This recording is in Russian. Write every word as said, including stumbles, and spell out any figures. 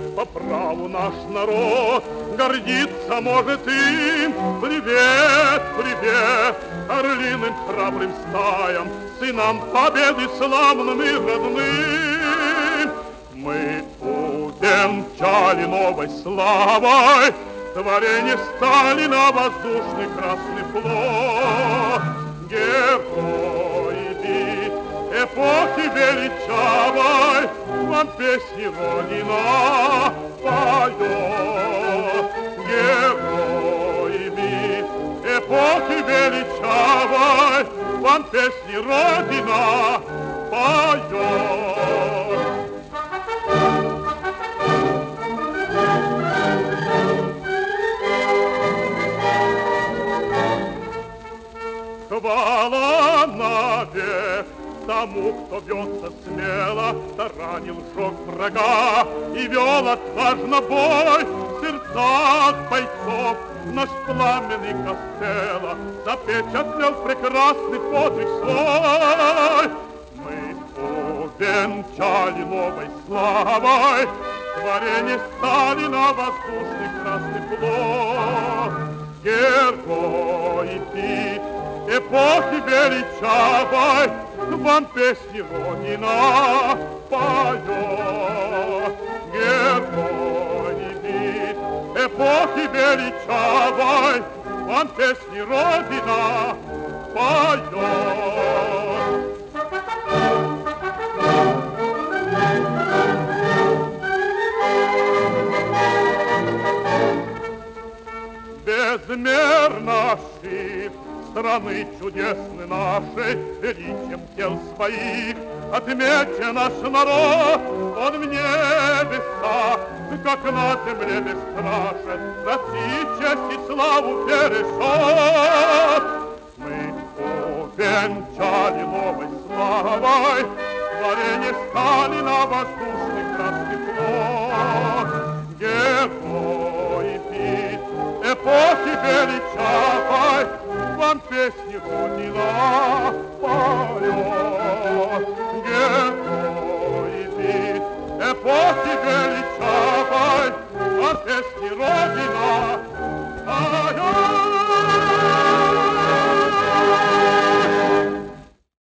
по праву наш народ гордиться может им. Привет, привет, орлиным храбрым стаям, сынам победы славным и родным. Мы увенчали новой славой творение Сталина, воздушный красный флот. Герои бит эпохи величавой вам песни Родина поет. Герои бит эпохи величавой вам песни Родина поет. Хвала навек тому, кто бьется смело, таранил, жег врага и вел отважно бой. В сердцах бойцов наш пламенный Костелло запечатлел прекрасный подвиг свой. Мы увенчали новой славой творение Сталина, воздушный красный флот. Герои бит эпохи величавой вам песни Родина поет. Герои бит эпохи величавой вам песни Родина поет. Безмерно шит страны чудесны нашей, величием дел своих отмечен наш народ. Он в небесах, как на земле бесстрашен, России честь и славу перешел. Мы увенчали новой славой творение Сталина, воздушный красный флот. Герои бит эпохи величавой вам песни Родина поет.